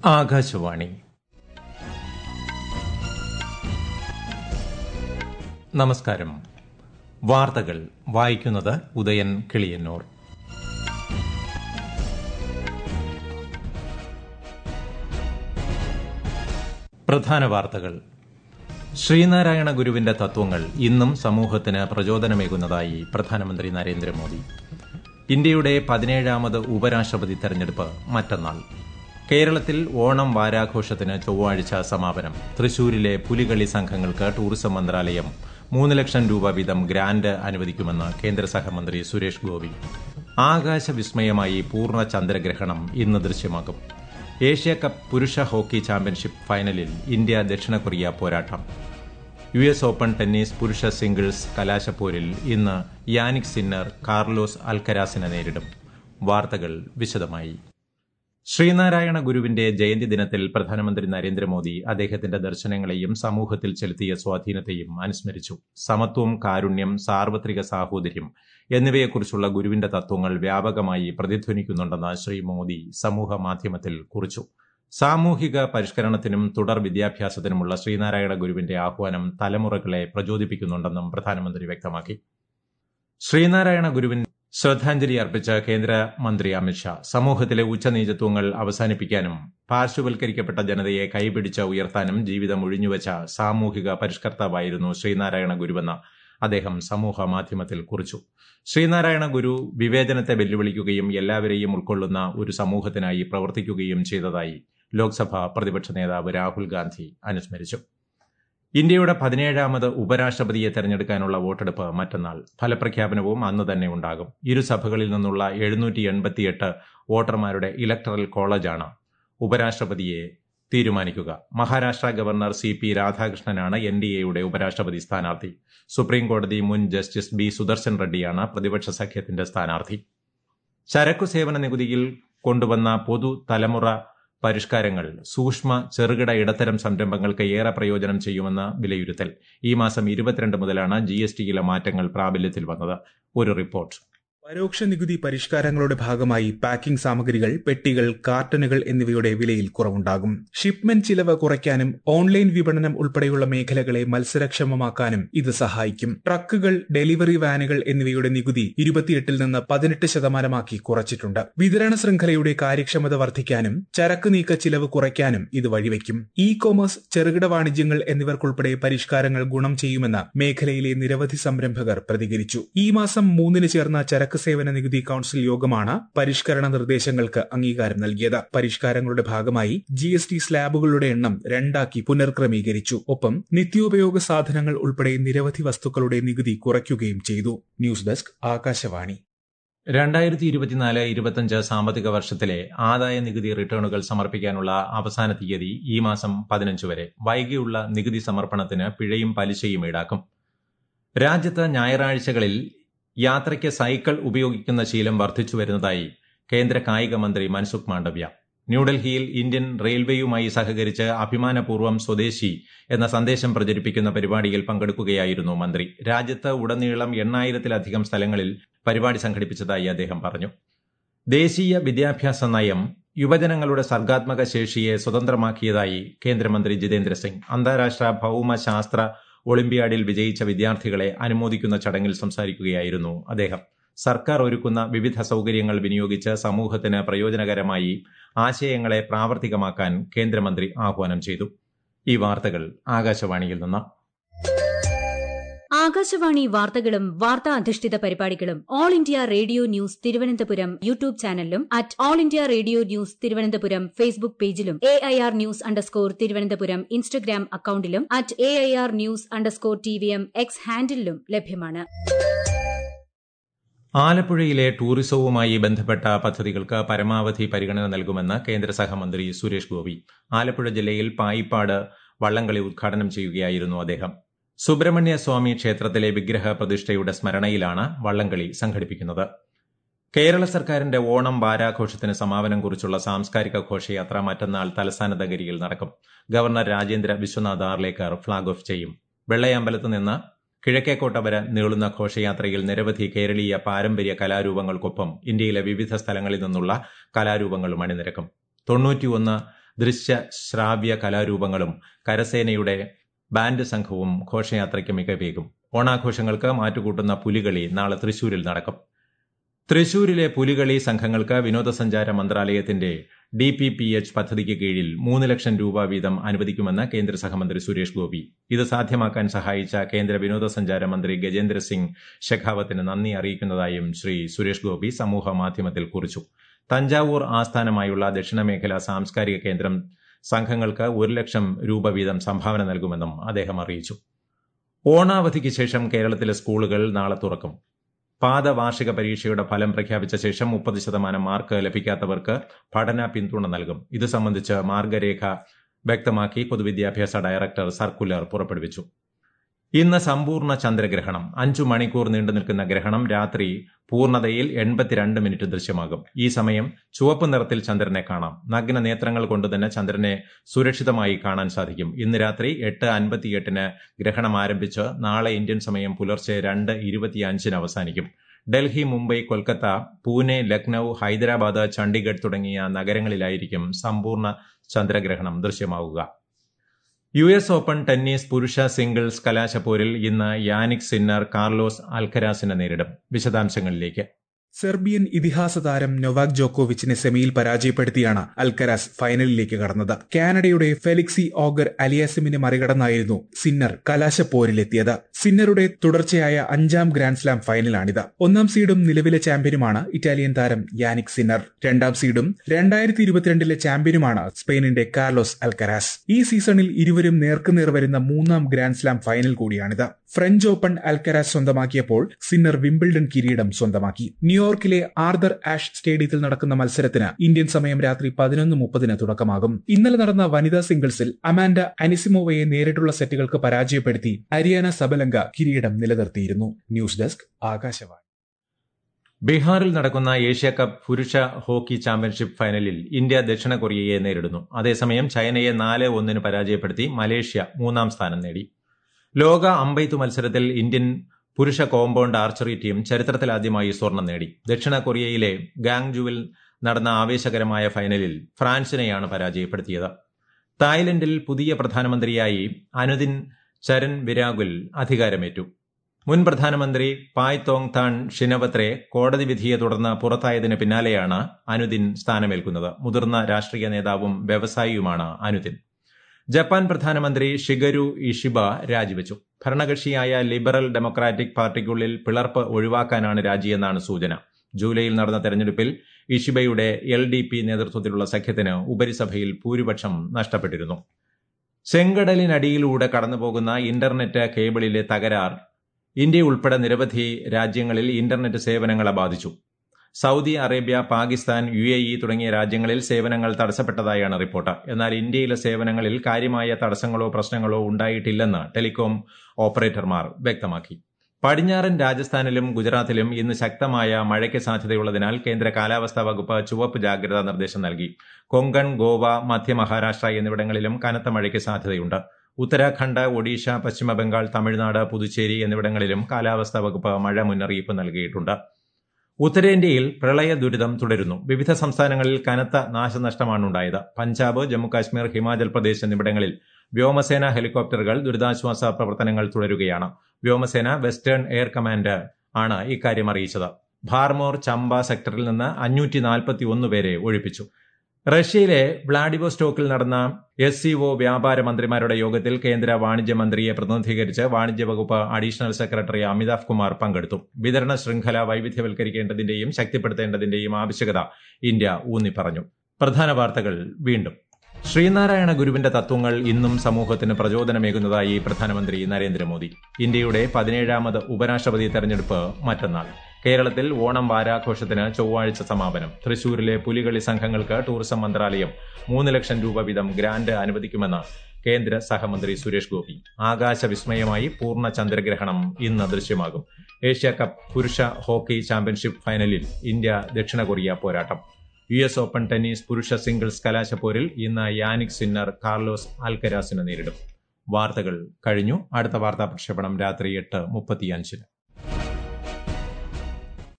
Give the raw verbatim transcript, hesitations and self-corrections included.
ആകാശവാണി. നമസ്കാരം. വാർത്തകൾ വായിക്കുന്നത് ഉദയൻ കിളിയന്നൂർ. പ്രധാന വാർത്തകൾ. ശ്രീനാരായണ ഗുരുവിന്റെ തത്വങ്ങൾ ഇന്നും സമൂഹത്തിന് പ്രചോദനമേകുന്നതായി പ്രധാനമന്ത്രി നരേന്ദ്രമോദി. ഇന്ത്യയുടെ പതിനേഴാമത് ഉപരാഷ്ട്രപതി തെരഞ്ഞെടുപ്പ് മറ്റന്നാൾ. കേരളത്തിൽ ഓണം വാരാഘോഷത്തിന് ചൊവ്വാഴ്ച സമാപനം. തൃശൂരിലെ പുലികളി സംഘങ്ങൾക്ക് ടൂറിസം മന്ത്രാലയം മൂന്ന് ലക്ഷം രൂപ വീതം ഗ്രാന്റ് അനുവദിക്കുമെന്ന് കേന്ദ്ര സഹമന്ത്രി സുരേഷ് ഗോപി. ആകാശവിസ്മയമായി പൂർണ്ണ ചന്ദ്രഗ്രഹണം ഇന്ന് ദൃശ്യമാകും. ഏഷ്യാകപ്പ് പുരുഷ ഹോക്കി ചാമ്പ്യൻഷിപ്പ് ഫൈനലിൽ ഇന്ത്യ ദക്ഷിണ കൊറിയ പോരാട്ടം. യു എസ് ഓപ്പൺ ടെന്നീസ് പുരുഷ സിംഗിൾസ് കലാശപ്പോരിൽ ഇന്ന് യാനിക് സിന്നർ കാർലോസ് അൽക്കരാസിനെ നേരിടും. വാർത്തകൾ വിശദമായി. ശ്രീനാരായണ ഗുരുവിന്റെ ജയന്തി ദിനത്തിൽ പ്രധാനമന്ത്രി നരേന്ദ്രമോദി അദ്ദേഹത്തിന്റെ ദർശനങ്ങളെയും സമൂഹത്തിൽ ചെലുത്തിയ സ്വാധീനത്തെയും അനുസ്മരിച്ചു. സമത്വം, കാരുണ്യം, സാർവത്രിക സാഹോദര്യം എന്നിവയെക്കുറിച്ചുള്ള ഗുരുവിന്റെ തത്വങ്ങൾ വ്യാപകമായി പ്രതിധ്വനിക്കുന്നുണ്ടെന്ന് ശ്രീ മോദി സമൂഹ മാധ്യമത്തിൽ കുറിച്ചു. സാമൂഹിക പരിഷ്കരണത്തിനും തുടർ വിദ്യാഭ്യാസത്തിനുമുള്ള ശ്രീനാരായണ ഗുരുവിന്റെ ആഹ്വാനം തലമുറകളെ പ്രചോദിപ്പിക്കുന്നുണ്ടെന്നും പ്രധാനമന്ത്രി വ്യക്തമാക്കി. ശ്രീനാരായണ ഗുരുവിൻ ശ്രദ്ധാഞ്ജലി അർപ്പിച്ച കേന്ദ്രമന്ത്രി അമിത്ഷാ സമൂഹത്തിലെ ഉച്ചനീചത്വങ്ങൾ അവസാനിപ്പിക്കാനും പാർശ്വവൽക്കരിക്കപ്പെട്ട ജനതയെ കൈപിടിച്ച് ഉയർത്താനും ജീവിതം ഒഴിഞ്ഞുവച്ച സാമൂഹിക പരിഷ്കർത്താവായിരുന്നു ശ്രീനാരായണ ഗുരുവെന്ന് അദ്ദേഹം സമൂഹ മാധ്യമത്തിൽ കുറിച്ചു. ശ്രീനാരായണ ഗുരു വിവേചനത്തെ വെല്ലുവിളിക്കുകയും എല്ലാവരെയും ഉൾക്കൊള്ളുന്ന ഒരു സമൂഹത്തിനായി പ്രവർത്തിക്കുകയും ചെയ്തതായി ലോക്സഭാ പ്രതിപക്ഷ നേതാവ് രാഹുൽ ഗാന്ധി അനുസ്മരിച്ചു. ഇന്ത്യയുടെ പതിനേഴാമത് ഉപരാഷ്ട്രപതിയെ തെരഞ്ഞെടുക്കാനുള്ള വോട്ടെടുപ്പ് മറ്റന്നാൾ. ഫലപ്രഖ്യാപനവും അന്ന് തന്നെ ഉണ്ടാകും. ഇരു സഭകളിൽ നിന്നുള്ള എഴുന്നൂറ്റി എൺപത്തിയെട്ട് വോട്ടർമാരുടെ ഇലക്ടറൽ കോളേജാണ് ഉപരാഷ്ട്രപതിയെ തീരുമാനിക്കുക. മഹാരാഷ്ട്ര ഗവർണർ സി പി രാധാകൃഷ്ണനാണ് എൻ ഡി എയുടെ ഉപരാഷ്ട്രപതി സ്ഥാനാർത്ഥി. സുപ്രീംകോടതി മുൻ ജസ്റ്റിസ് ബി സുദർശൻ റെഡ്ഡിയാണ് പ്രതിപക്ഷ സഖ്യത്തിന്റെ സ്ഥാനാർത്ഥി. ചരക്കു സേവന നികുതിയിൽ കൊണ്ടുവന്ന പൊതു തലമുറ പരിഷ്കാരങ്ങൾ സൂക്ഷ്മ ചെറുകിട ഇടത്തരം സംരംഭങ്ങൾക്ക് ഏറെ പ്രയോജനം ചെയ്യുമെന്ന് വിലയിരുത്തൽ. ഈ മാസം ഇരുപത്തിരണ്ട് മുതലാണ് ജി എസ് ടിയിലെ മാറ്റങ്ങൾ പ്രാബല്യത്തിൽ വന്നത്. ഒരു റിപ്പോർട്ട്. പരോക്ഷ നികുതി പരിഷ്കാരങ്ങളുടെ ഭാഗമായി പാക്കിംഗ് സാമഗ്രികൾ, പെട്ടികൾ, കാർട്ടനുകൾ എന്നിവയുടെ വിലയിൽ കുറവുണ്ടാകും. ഷിപ്മെന്റ് ചിലവ് കുറയ്ക്കാനും ഓൺലൈൻ വിപണനം ഉൾപ്പെടെയുള്ള മേഖലകളെ മത്സരക്ഷമമാക്കാനും ഇത് സഹായിക്കും. ട്രക്കുകൾ, ഡെലിവറി വാനുകൾ എന്നിവയുടെ നികുതി ഇരുപത്തിയെട്ടിൽ നിന്ന് പതിനെട്ട് ശതമാനമാക്കി കുറച്ചിട്ടുണ്ട്. വിതരണ ശൃംഖലയുടെ കാര്യക്ഷമത വർദ്ധിക്കാനും ചരക്ക് നീക്ക ചിലവ് കുറയ്ക്കാനും ഇത് വഴിവെക്കും. ഇ കോമേഴ്സ്, ചെറുകിട വാണിജ്യങ്ങൾ എന്നിവർക്കുൾപ്പെടെ പരിഷ്കാരങ്ങൾ ഗുണം ചെയ്യുമെന്ന് മേഖലയിലെ നിരവധി സംരംഭകർ പ്രതികരിച്ചു. ഈ മാസം മൂന്നിന് ചേർന്ന ചരക്ക് സേവന നികുതി കൌൺസിൽ യോഗമാണ് പരിഷ്കരണ നിർദ്ദേശങ്ങൾക്ക് അംഗീകാരം നൽകിയത്. പരിഷ്കാരങ്ങളുടെ ഭാഗമായി ജി എസ് ടി സ്ലാബുകളുടെ എണ്ണം രണ്ടാക്കി പുനർക്രമീകരിച്ചു. ഒപ്പം നിത്യോപയോഗ സാധനങ്ങൾ ഉൾപ്പെടെ നിരവധി വസ്തുക്കളുടെ നികുതി കുറയ്ക്കുകയും ചെയ്തു. News desk, Akashvani. രണ്ടായിരത്തി ഇരുപത്തിനാല് ഇരുപത്തിയഞ്ച് സാമ്പത്തിക വർഷത്തിലെ ആദായ നികുതി റിട്ടേണുകൾ സമർപ്പിക്കാനുള്ള അവസാന തീയതി ഈ മാസം പതിനഞ്ച് വരെ. വൈകിയുള്ള നികുതി സമർപ്പണത്തിന് പിഴയും പലിശയും ഈടാക്കും. രാജ്യത്ത് ഞായറാഴ്ചകളിൽ യാത്രയ്ക്ക് സൈക്കിൾ ഉപയോഗിക്കുന്ന ശീലം വർദ്ധിച്ചു വരുന്നതായി കേന്ദ്ര കായിക മന്ത്രി മൻസുഖ് മാണ്ഡവ്യ. ന്യൂഡൽഹിയിൽ ഇന്ത്യൻ റെയിൽവേയുമായി സഹകരിച്ച് അഭിമാനപൂർവ്വം സ്വദേശി എന്ന സന്ദേശം പ്രചരിപ്പിക്കുന്ന പരിപാടിയിൽ പങ്കെടുക്കുകയായിരുന്നു മന്ത്രി. രാജ്യത്ത് ഉടനീളം എണ്ണായിരത്തിലധികം സ്ഥലങ്ങളിൽ പരിപാടി സംഘടിപ്പിച്ചതായി അദ്ദേഹം പറഞ്ഞു. ദേശീയ വിദ്യാഭ്യാസ നയം യുവജനങ്ങളുടെ സർഗാത്മക ശേഷിയെ സ്വതന്ത്രമാക്കിയതായി കേന്ദ്രമന്ത്രി ജിതേന്ദ്ര സിംഗ്. അന്താരാഷ്ട്ര ഭൌമശാസ്ത്ര ഒളിമ്പ്യാഡിൽ വിജയിച്ച വിദ്യാർത്ഥികളെ അനുമോദിക്കുന്ന ചടങ്ങിൽ സംസാരിക്കുകയായിരുന്നു അദ്ദേഹം. സർക്കാർ ഒരുക്കുന്ന വിവിധ സൌകര്യങ്ങൾ വിനിയോഗിച്ച് സമൂഹത്തിന് പ്രയോജനകരമായി ആശയങ്ങളെ പ്രാവർത്തികമാക്കാൻ കേന്ദ്രമന്ത്രി ആഹ്വാനം ചെയ്തു. ഈ വാർത്തകൾ ആകാശവാണിയിൽ നിന്ന്. ആകാശവാണി വാർത്തകളും വാർത്താ അധിഷ്ഠിത പരിപാടികളും All India Radio News Thiruvananthapuram YouTube ചാനലിലും at All India Radio News Thiruvananthapuram Facebook പേജിലും A I R news underscore Thiruvananthapuram Instagram അക്കൌണ്ടിലും at A I R news underscore T V M X ഹാൻഡിലും ലഭ്യമാണ്. ആലപ്പുഴയിലെ ടൂറിസവുമായി ബന്ധപ്പെട്ട പദ്ധതികൾക്ക് പരമാവധി പരിഗണന നൽകുമെന്ന് കേന്ദ്ര സഹമന്ത്രി സുരേഷ് ഗോപി. ആലപ്പുഴ ജില്ലയിൽ പായിപ്പാട് വള്ളംകളി ഉദ്ഘാടനം ചെയ്യുകയായിരുന്നു അദ്ദേഹം. സുബ്രഹ്മണ്യ സ്വാമി ക്ഷേത്രത്തിലെ വിഗ്രഹ പ്രതിഷ്ഠയുടെ സ്മരണയിലാണ് വള്ളംകളി സംഘടിപ്പിക്കുന്നത്. കേരള സർക്കാരിന്റെ ഓണം വാരാഘോഷത്തിന് സമാപനം കുറിച്ചുള്ള സാംസ്കാരിക ഘോഷയാത്ര മറ്റന്നാൾ തലസ്ഥാന നഗരിയിൽ നടക്കും. Governor Rajendra Vishwanath Arlekar flag off ചെയ്യും. വെള്ളയമ്പലത്ത് നിന്ന് കിഴക്കേക്കോട്ട വരെ നീളുന്ന ഘോഷയാത്രയിൽ നിരവധി കേരളീയ പാരമ്പര്യ കലാരൂപങ്ങൾക്കൊപ്പം ഇന്ത്യയിലെ വിവിധ സ്ഥലങ്ങളിൽ നിന്നുള്ള കലാരൂപങ്ങളും അണിനിരക്കും. തൊണ്ണൂറ്റിയൊന്ന് ദൃശ്യ ശ്രാവ്യ കലാരൂപങ്ങളും കരസേനയുടെ ബാൻഡ് സംഘവും ഘോഷയാത്രയ്ക്ക് മികവേകും. ഓണാഘോഷങ്ങൾക്ക് മാറ്റുകൂട്ടുന്ന പുലികളി നാളെ തൃശൂരിൽ നടക്കും. തൃശൂരിലെ പുലികളി സംഘങ്ങൾക്ക് വിനോദസഞ്ചാര മന്ത്രാലയത്തിന്റെ ഡി പി പി എച്ച് പദ്ധതിക്ക് കീഴിൽ മൂന്ന് ലക്ഷം രൂപ വീതം അനുവദിക്കുമെന്ന് കേന്ദ്ര സഹമന്ത്രി സുരേഷ് ഗോപി. ഇത് സാധ്യമാക്കാൻ സഹായിച്ച കേന്ദ്ര വിനോദസഞ്ചാര മന്ത്രി ഗജേന്ദ്ര സിംഗ് ഷെഖാവത്തിന് നന്ദി അറിയിക്കുന്നതായും ശ്രീ സുരേഷ് ഗോപി സമൂഹ മാധ്യമത്തിൽ കുറിച്ചു. തഞ്ചാവൂർ ആസ്ഥാനമായുള്ള ദക്ഷിണമേഖല സാംസ്കാരിക കേന്ദ്രം സംഘങ്ങൾക്ക് ഒരു ലക്ഷം രൂപ വീതം സംഭാവന നൽകുമെന്നും അദ്ദേഹം അറിയിച്ചു. ഓണാവധിക്ക് ശേഷം കേരളത്തിലെ സ്കൂളുകൾ നാളെ തുറക്കും. പാദ വാർഷിക പരീക്ഷയുടെ ഫലം പ്രഖ്യാപിച്ച ശേഷം മുപ്പത് ശതമാനം മാർക്ക് ലഭിക്കാത്തവർക്ക് പഠന പിന്തുണ നൽകും. ഇത് സംബന്ധിച്ച് മാർഗരേഖ വ്യക്തമാക്കി പൊതുവിദ്യാഭ്യാസ ഡയറക്ടർ സർക്കുലർ പുറപ്പെടുവിച്ചു. ഇന്ന് സമ്പൂർണ്ണ ചന്ദ്രഗ്രഹണം. അഞ്ചു മണിക്കൂർ നീണ്ടുനിൽക്കുന്ന ഗ്രഹണം രാത്രി പൂർണ്ണതയിൽ എൺപത്തിരണ്ട് മിനിറ്റ് ദൃശ്യമാകും. ഈ സമയം ചുവപ്പ് നിറത്തിൽ ചന്ദ്രനെ കാണാം. നഗ്ന നേത്രങ്ങൾ കൊണ്ടുതന്നെ ചന്ദ്രനെ സുരക്ഷിതമായി കാണാൻ സാധിക്കും. ഇന്ന് രാത്രി എട്ട് അൻപത്തിയെട്ടിന് ഗ്രഹണം ആരംഭിച്ച് നാളെ ഇന്ത്യൻ സമയം പുലർച്ചെ രണ്ട് ഇരുപത്തിയഞ്ചിന് അവസാനിക്കും. ഡൽഹി, മുംബൈ, കൊൽക്കത്ത, പൂനെ, ലക്നൌ, ഹൈദരാബാദ്, ചണ്ഡീഗഡ് തുടങ്ങിയ നഗരങ്ങളിലായിരിക്കും സമ്പൂർണ്ണ ചന്ദ്രഗ്രഹണം ദൃശ്യമാവുക. യു എസ് ഓപ്പൺ ടെന്നീസ് പുരുഷ സിംഗിൾസ് കലാശപ്പോരിൽ ഇന്ന് യാനിക് സിന്നർ കാർലോസ് അൽക്കരാസിനെ നേരിടും. വിശദാംശങ്ങളിലേക്ക്. സെർബിയൻ ഇതിഹാസ താരം നൊവാക് ജോക്കോവിച്ചിനെ സെമിയിൽ പരാജയപ്പെടുത്തിയാണ് അൽക്കരാസ് ഫൈനലിലേക്ക് കടന്നത്. കാനഡയുടെ ഫെലിക്സി ഓഗർ അലിയാസിമിനെ മറികടന്നായിരുന്നു സിന്നർ കലാശപ്പോരിലെത്തിയത്. സിന്നറുടെ തുടർച്ചയായ അഞ്ചാം ഗ്രാൻഡ്സ്ലാം ഫൈനലാണിത്. ഒന്നാം സീഡും നിലവിലെ ചാമ്പ്യനുമാണ് ഇറ്റാലിയൻ താരം യാനിക് സിന്നർ. രണ്ടാം സീഡും രണ്ടായിരത്തി ഇരുപത്തിരണ്ടിലെ ചാമ്പ്യനുമാണ് സ്പെയിനിന്റെ കാർലോസ് അൽക്കരാസ്. ഈ സീസണിൽ ഇരുവരും നേർക്കുനേർ വരുന്ന മൂന്നാം ഗ്രാൻഡ്സ്ലാം ഫൈനൽ കൂടിയാണിത്. ഫ്രഞ്ച് ഓപ്പൺ അൽക്കരാസ് സ്വന്തമാക്കിയപ്പോൾ സിന്നർ വിംബിൾഡൺ കിരീടം സ്വന്തമാക്കി. ന്യൂയോർക്കിലെ ആർതർ ആഷ് സ്റ്റേഡിയത്തിൽ നടക്കുന്ന മത്സരത്തിന് ഇന്ത്യൻ സമയം രാത്രി പതിനൊന്ന് മുപ്പതിന് തുടക്കമാകും. ഇന്നലെ നടന്ന വനിതാ സിംഗിൾസിൽ അമാൻഡ അനിസിമോവയെ നേരിട്ടുള്ള സെറ്റുകൾക്ക് പരാജയപ്പെടുത്തി അരിയാന സബലങ്ക കിരീടം നിലനിർത്തിയിരുന്നു. News desk, Akashvani. ബീഹാറിൽ നടക്കുന്ന ഏഷ്യ കപ്പ് പുരുഷ ഹോക്കി ചാമ്പ്യൻഷിപ്പ് ഫൈനലിൽ ഇന്ത്യ ദക്ഷിണ കൊറിയയെ നേരിടുന്നു. അതേസമയം ചൈനയെ നാല് ഒന്നിന് പരാജയപ്പെടുത്തി മലേഷ്യ മൂന്നാം സ്ഥാനം നേടി. ലോക അമ്പെയ്ത്ത് മത്സരത്തിൽ ഇന്ത്യൻ പുരുഷ കോമ്പൌണ്ട് ആർച്ചറി ടീം ചരിത്രത്തിലാദ്യമായി സ്വർണം നേടി. ദക്ഷിണ കൊറിയയിലെ ഗാങ്ജുവിൽ നടന്ന ആവേശകരമായ ഫൈനലിൽ ഫ്രാൻസിനെയാണ് പരാജയപ്പെടുത്തിയത്. തായ്ലൻഡിൽ പുതിയ പ്രധാനമന്ത്രിയായി അനുദിൻ ചരൺ വിരാഗുൽ അധികാരമേറ്റു. മുൻ പ്രധാനമന്ത്രി പായ് തോങ് താൻ ഷിനവത്രെ കോടതി വിധിയെ തുടർന്ന് പുറത്തായതിന് പിന്നാലെയാണ് അനുദിൻ സ്ഥാനമേൽക്കുന്നത്. മുതിർന്ന രാഷ്ട്രീയ നേതാവും വ്യവസായിയുമാണ് അനുദിൻ. ജപ്പാൻ പ്രധാനമന്ത്രി ഷിഗരു ഇഷിബ രാജിവെച്ചു. ഭരണകക്ഷിയായ ലിബറൽ ഡെമോക്രാറ്റിക് പാർട്ടിക്കുള്ളിൽ പിളർപ്പ് ഒഴിവാക്കാനാണ് രാജിയെന്നാണ് സൂചന. ജൂലൈയിൽ നടന്ന തെരഞ്ഞെടുപ്പിൽ ഇഷിബയുടെ എൽ ഡി പി നേതൃത്വത്തിലുള്ള സഖ്യത്തിന് ഉപരിസഭയിൽ ഭൂരിപക്ഷം നഷ്ടപ്പെട്ടിരുന്നു. ചെങ്കടലിനടിയിലൂടെ കടന്നുപോകുന്ന ഇന്റർനെറ്റ് കേബിളിലെ തകരാർ ഇന്ത്യ ഉൾപ്പെടെ നിരവധി രാജ്യങ്ങളിൽ ഇന്റർനെറ്റ് സേവനങ്ങളെ ബാധിച്ചു. Saudi Arabia, Pakistan, U A E തുടങ്ങിയ രാജ്യങ്ങളിൽ സേവനങ്ങൾ തടസ്സപ്പെട്ടതായാണ് റിപ്പോർട്ട്. എന്നാൽ ഇന്ത്യയിലെ സേവനങ്ങളിൽ കാര്യമായ തടസ്സങ്ങളോ പ്രശ്നങ്ങളോ ഉണ്ടായിട്ടില്ലെന്ന് ടെലികോം ഓപ്പറേറ്റർമാർ വ്യക്തമാക്കി. പടിഞ്ഞാറൻ രാജസ്ഥാനിലും ഗുജറാത്തിലും ഇന്ന് ശക്തമായ മഴയ്ക്ക് സാധ്യതയുള്ളതിനാൽ കേന്ദ്ര കാലാവസ്ഥാ വകുപ്പ് ചുവപ്പ് ജാഗ്രതാ നിർദ്ദേശം നൽകി. കൊങ്കൺ, ഗോവ, മധ്യ മഹാരാഷ്ട്ര എന്നിവിടങ്ങളിലും കനത്ത മഴയ്ക്ക് സാധ്യതയുണ്ട്. ഉത്തരാഖണ്ഡ്, ഒഡീഷ, പശ്ചിമബംഗാൾ, തമിഴ്നാട്, പുതുച്ചേരി എന്നിവിടങ്ങളിലും കാലാവസ്ഥാ വകുപ്പ് മഴ മുന്നറിയിപ്പ് നൽകിയിട്ടുണ്ട്. ഉത്തരേന്ത്യയിൽ പ്രളയ ദുരിതം തുടരുന്നു. വിവിധ സംസ്ഥാനങ്ങളിൽ കനത്ത നാശനഷ്ടമാണുണ്ടായത്. പഞ്ചാബ്, ജമ്മുകാശ്മീർ, ഹിമാചൽ പ്രദേശ് എന്നിവിടങ്ങളിൽ വ്യോമസേന ഹെലികോപ്റ്ററുകൾ ദുരിതാശ്വാസ പ്രവർത്തനങ്ങൾ തുടരുകയാണ്. വ്യോമസേന വെസ്റ്റേൺ എയർ കമാൻഡ് ആണ് ഇക്കാര്യം അറിയിച്ചത്. ഭാർമോർ, ചമ്പ സെക്ടറിൽ നിന്ന് അഞ്ഞൂറ്റി നാൽപ്പത്തി ഒന്ന് പേരെ ഒഴിപ്പിച്ചു. റഷ്യയിലെ വ്ളാഡിവോസ്റ്റോക്കിൽ നടന്ന എസ് സി ഒ വ്യാപാര മന്ത്രിമാരുടെ യോഗത്തിൽ കേന്ദ്ര വാണിജ്യ മന്ത്രിയെ പ്രതിനിധീകരിച്ച് വാണിജ്യ വകുപ്പ് അഡീഷണൽ സെക്രട്ടറി അമിതാഭ് കുമാർ പങ്കെടുത്തു. വിതരണ ശൃംഖല വൈവിധ്യവൽക്കരിക്കേണ്ടതിന്റെയും ശക്തിപ്പെടുത്തേണ്ടതിന്റെയും ആവശ്യകത ഇന്ത്യ ഊന്നിപ്പറഞ്ഞു. പ്രധാന വാർത്തകൾ വീണ്ടും. ശ്രീനാരായണ ഗുരുവിന്റെ തത്വങ്ങൾ ഇന്നും സമൂഹത്തിന് പ്രചോദനമേകുന്നതായി പ്രധാനമന്ത്രി നരേന്ദ്രമോദി. ഇന്ത്യയുടെ പതിനേഴാമത് ഉപരാഷ്ട്രപതി തെരഞ്ഞെടുപ്പ് മറ്റന്നാൾ. കേരളത്തിൽ ഓണം വാരാഘോഷത്തിന് ചൊവ്വാഴ്ച സമാപനം. തൃശൂരിലെ പുലികളി സംഘങ്ങൾക്ക് ടൂറിസം മന്ത്രാലയം മൂന്ന് ലക്ഷം രൂപ വീതം ഗ്രാന്റ് അനുവദിക്കുമെന്ന് കേന്ദ്ര സഹമന്ത്രി സുരേഷ് ഗോപി. ആകാശവിസ്മയമായി പൂർണ്ണ ചന്ദ്രഗ്രഹണം ഇന്ന് ദൃശ്യമാകും. ഏഷ്യ കപ്പ് പുരുഷ ഹോക്കി ചാമ്പ്യൻഷിപ്പ് ഫൈനലിൽ ഇന്ത്യ ദക്ഷിണ കൊറിയ പോരാട്ടം. യു എസ് ഓപ്പൺ ടെന്നീസ് പുരുഷ സിംഗിൾസ് കലാശപ്പോരിൽ ഇന്ന് യാനിക് സിന്നർ കാർലോസ് അൽക്കരാസിനെ നേരിടും. വാർത്തകൾ കഴിഞ്ഞു. അടുത്ത വാർത്താ പ്രക്ഷേപണം രാത്രി എട്ട് മുപ്പത്തിയഞ്ചിന്.